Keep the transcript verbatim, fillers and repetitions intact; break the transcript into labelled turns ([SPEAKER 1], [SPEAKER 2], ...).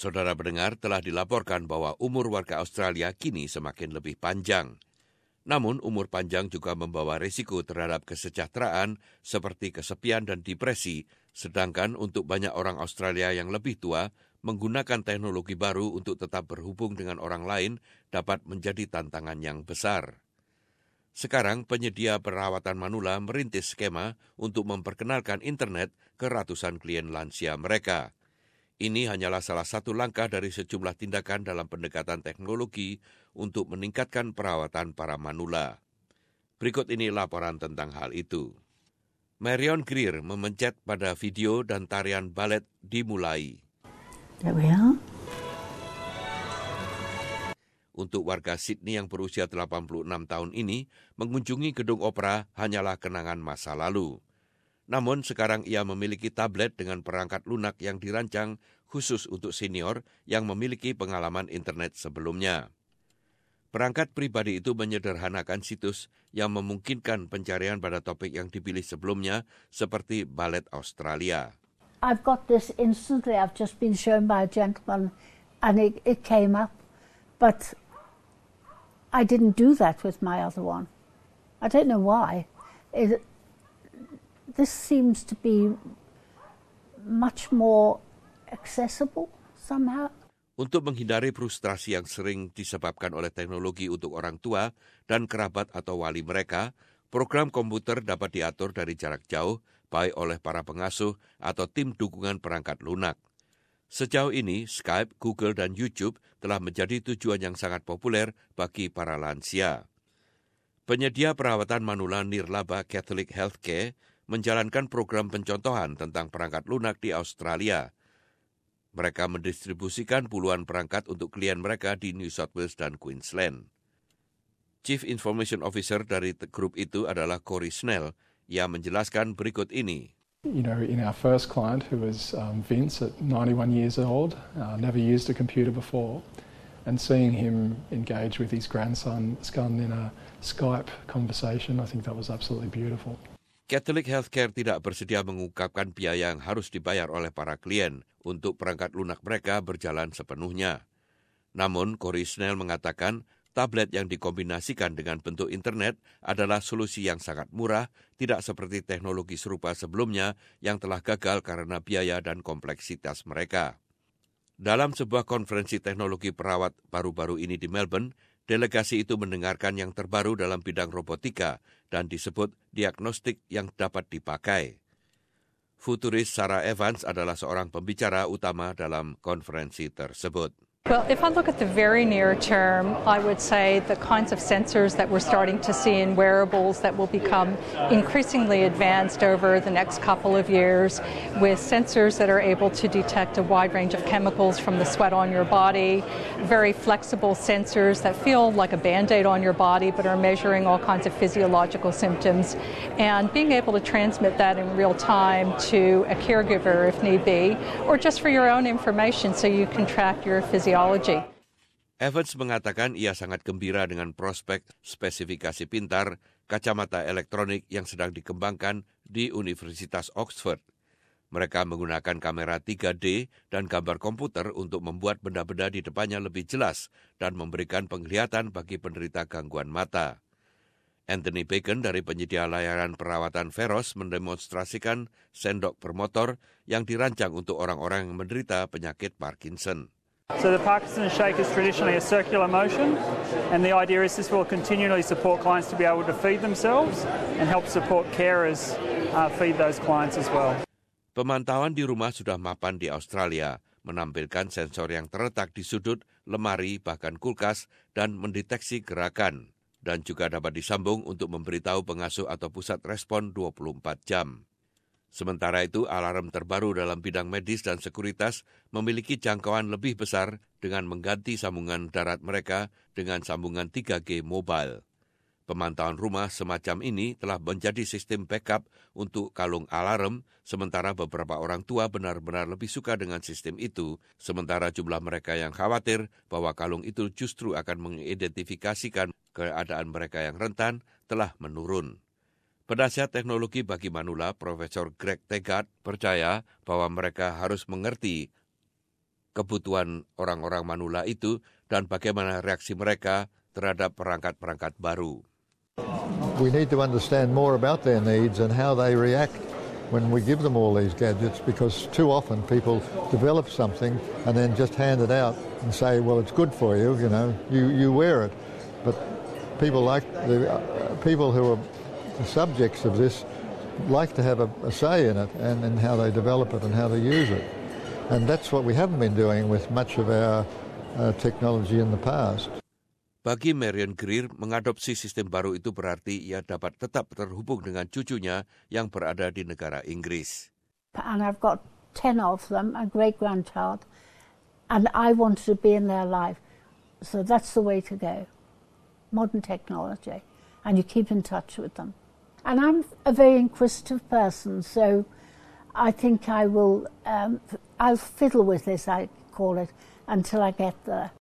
[SPEAKER 1] Saudara pendengar, telah dilaporkan bahwa umur warga Australia kini semakin lebih panjang. Namun, umur panjang juga membawa risiko terhadap kesejahteraan seperti kesepian dan depresi, sedangkan untuk banyak orang Australia yang lebih tua, menggunakan teknologi baru untuk tetap berhubung dengan orang lain dapat menjadi tantangan yang besar. Sekarang, penyedia perawatan manula merintis skema untuk memperkenalkan internet ke ratusan klien lansia mereka. Ini hanyalah salah satu langkah dari sejumlah tindakan dalam pendekatan teknologi untuk meningkatkan perawatan para manula. Berikut ini laporan tentang hal itu. Marion Greer memencet pada video dan tarian balet dimulai.
[SPEAKER 2] There we are.
[SPEAKER 1] Untuk warga Sydney yang berusia delapan puluh enam tahun ini, mengunjungi gedung opera hanyalah kenangan masa lalu. Namun sekarang ia memiliki tablet dengan perangkat lunak yang dirancang khusus untuk senior yang memiliki pengalaman internet sebelumnya. Perangkat pribadi itu menyederhanakan situs yang memungkinkan pencarian pada topik yang dipilih sebelumnya seperti balet Australia.
[SPEAKER 2] I've got this instantly. I've just been shown by a gentleman and it, it came up. But I didn't do that with my other one. I don't know why. It, this seems to be much more accessible somehow.
[SPEAKER 1] Untuk menghindari frustrasi yang sering disebabkan oleh teknologi untuk orang tua dan kerabat atau wali mereka, program komputer dapat diatur dari jarak jauh, baik oleh para pengasuh atau tim dukungan perangkat lunak. Sejauh ini, Skype, Google, dan YouTube telah menjadi tujuan yang sangat populer bagi para lansia. Penyedia perawatan manula nirlaba Catholic Healthcare menjalankan program pencontohan tentang perangkat lunak di Australia. Mereka mendistribusikan puluhan perangkat untuk klien mereka di New South Wales dan Queensland. Chief Information Officer dari grup itu adalah Corey Snell. Ia menjelaskan berikut ini.
[SPEAKER 3] You know, in our first client, who was um, Vince at ninety-one years old, uh, never used a computer before, and seeing him engage with his grandson son in a Skype conversation, I think that was absolutely beautiful.
[SPEAKER 1] Catholic Healthcare tidak bersedia mengungkapkan biaya yang harus dibayar oleh para klien untuk perangkat lunak mereka berjalan sepenuhnya. Namun, Corey Snell mengatakan tablet yang dikombinasikan dengan bentuk internet adalah solusi yang sangat murah, tidak seperti teknologi serupa sebelumnya yang telah gagal karena biaya dan kompleksitas mereka. Dalam sebuah konferensi teknologi perawat baru-baru ini di Melbourne, delegasi itu mendengarkan yang terbaru dalam bidang robotika dan disebut diagnostik yang dapat dipakai. Futuris Sarah Evans adalah seorang pembicara utama dalam konferensi tersebut.
[SPEAKER 4] Well, if I look at the very near term, I would say the kinds of sensors that we're starting to see in wearables that will become increasingly advanced over the next couple of years, with sensors that are able to detect a wide range of chemicals from the sweat on your body, very flexible sensors that feel like a Band-Aid on your body but are measuring all kinds of physiological symptoms, and being able to transmit that in real time to a caregiver if need be, or just for your own information so you can track your physiology.
[SPEAKER 1] Evans mengatakan ia sangat gembira dengan prospek spesifikasi pintar kacamata elektronik yang sedang dikembangkan di Universitas Oxford. Mereka menggunakan kamera tiga D dan gambar komputer untuk membuat benda-benda di depannya lebih jelas dan memberikan penglihatan bagi penderita gangguan mata. Anthony Bacon dari penyedia layanan perawatan Veros mendemonstrasikan sendok bermotor yang dirancang untuk orang-orang yang menderita penyakit Parkinson.
[SPEAKER 5] So the Parkinson shake is traditionally a circular motion, and the idea is this will continually support clients to be able to feed themselves and help support carers uh, feed those clients as well.
[SPEAKER 1] Pemantauan di rumah sudah mapan di Australia, menampilkan sensor yang terletak di sudut, lemari, bahkan kulkas, dan mendeteksi gerakan, dan juga dapat disambung untuk memberitahu pengasuh atau pusat respon dua puluh empat jam. Sementara itu, alarm terbaru dalam bidang medis dan sekuritas memiliki jangkauan lebih besar dengan mengganti sambungan darat mereka dengan sambungan tiga G mobile. Pemantauan rumah semacam ini telah menjadi sistem backup untuk kalung alarm, sementara beberapa orang tua benar-benar lebih suka dengan sistem itu, sementara jumlah mereka yang khawatir bahwa kalung itu justru akan mengidentifikasikan keadaan mereka yang rentan telah menurun. Penasihat teknologi bagi manula, Profesor Greg Tegart, percaya bahwa mereka harus mengerti kebutuhan orang-orang manula itu dan bagaimana reaksi mereka terhadap perangkat-perangkat baru.
[SPEAKER 6] We need to understand more about their needs and how they react when we give them all these gadgets, because too often people develop something and then just hand it out and say, well, it's good for you, you know, you, you wear it. But people like the uh, people who are the subjects of this like to have a, a say in it and in how they develop it and how they use it. And that's what we haven't been doing with much of our uh, technology in the past.
[SPEAKER 1] Bagi Marion Greer, mengadopsi sistem baru itu berarti ia dapat tetap terhubung dengan cucunya yang berada di negara Inggris.
[SPEAKER 2] And I've got ten of them, a great-grandchild, and I wanted to be in their life. So that's the way to go. Modern technology. And you keep in touch with them. And I'm a very inquisitive person, so I think I will, um, I'll fiddle with this, I call it, until I get there.